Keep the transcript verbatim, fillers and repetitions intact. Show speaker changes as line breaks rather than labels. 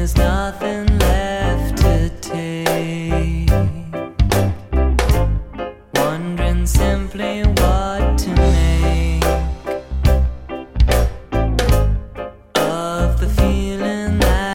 there's nothing left to take. Wondering simply what to make.